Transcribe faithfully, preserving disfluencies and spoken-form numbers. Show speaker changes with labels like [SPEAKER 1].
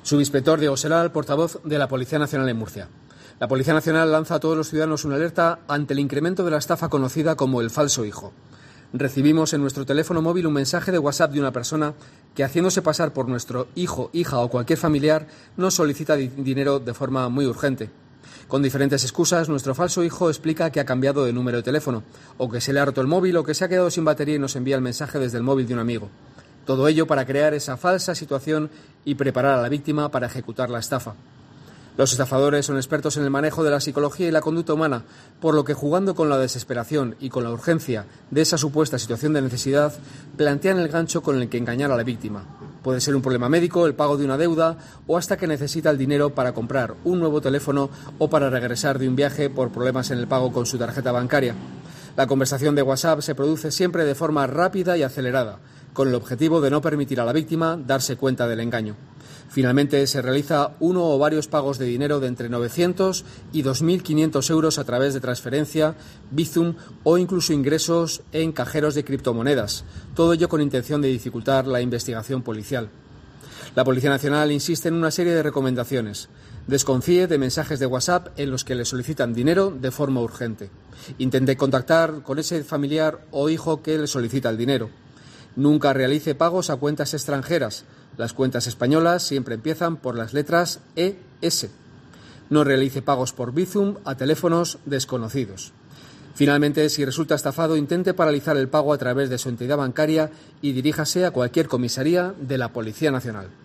[SPEAKER 1] Subinspector Diego Selal, portavoz de la Policía Nacional en Murcia. La Policía Nacional lanza a todos los ciudadanos una alerta ante el incremento de la estafa conocida como el falso hijo. Recibimos en nuestro teléfono móvil un mensaje de WhatsApp de una persona que, haciéndose pasar por nuestro hijo, hija o cualquier familiar, nos solicita di- dinero de forma muy urgente. Con diferentes excusas, nuestro falso hijo explica que ha cambiado de número de teléfono, o que se le ha roto el móvil, o que se ha quedado sin batería y nos envía el mensaje desde el móvil de un amigo. Todo ello para crear esa falsa situación y preparar a la víctima para ejecutar la estafa. Los estafadores son expertos en el manejo de la psicología y la conducta humana, por lo que, jugando con la desesperación y con la urgencia de esa supuesta situación de necesidad, plantean el gancho con el que engañar a la víctima. Puede ser un problema médico, el pago de una deuda o hasta que necesita el dinero para comprar un nuevo teléfono o para regresar de un viaje por problemas en el pago con su tarjeta bancaria. La conversación de WhatsApp se produce siempre de forma rápida y acelerada, con el objetivo de no permitir a la víctima darse cuenta del engaño. Finalmente, se realiza uno o varios pagos de dinero de entre novecientos y dos mil quinientos euros a través de transferencia, Bizum o incluso ingresos en cajeros de criptomonedas, todo ello con intención de dificultar la investigación policial. La Policía Nacional insiste en una serie de recomendaciones. Desconfíe de mensajes de WhatsApp en los que le solicitan dinero de forma urgente. Intente contactar con ese familiar o hijo que le solicita el dinero. Nunca realice pagos a cuentas extranjeras. Las cuentas españolas siempre empiezan por las letras E S. No realice pagos por Bizum a teléfonos desconocidos. Finalmente, si resulta estafado, intente paralizar el pago a través de su entidad bancaria y diríjase a cualquier comisaría de la Policía Nacional.